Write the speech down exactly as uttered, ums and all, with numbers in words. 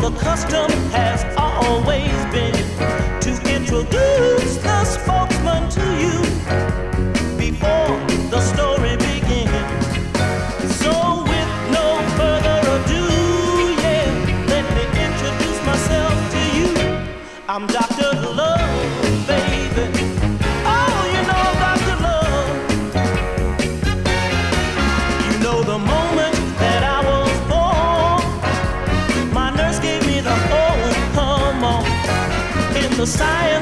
the custom has always been to introduce the spokesman to you before the story begins. So with no further ado, yeah, let me introduce myself to you. I'm Doctor Love, baby. Oh, you know Doctor Love. You know the moment that I was born, my nurse gave me the oh, come on, in the side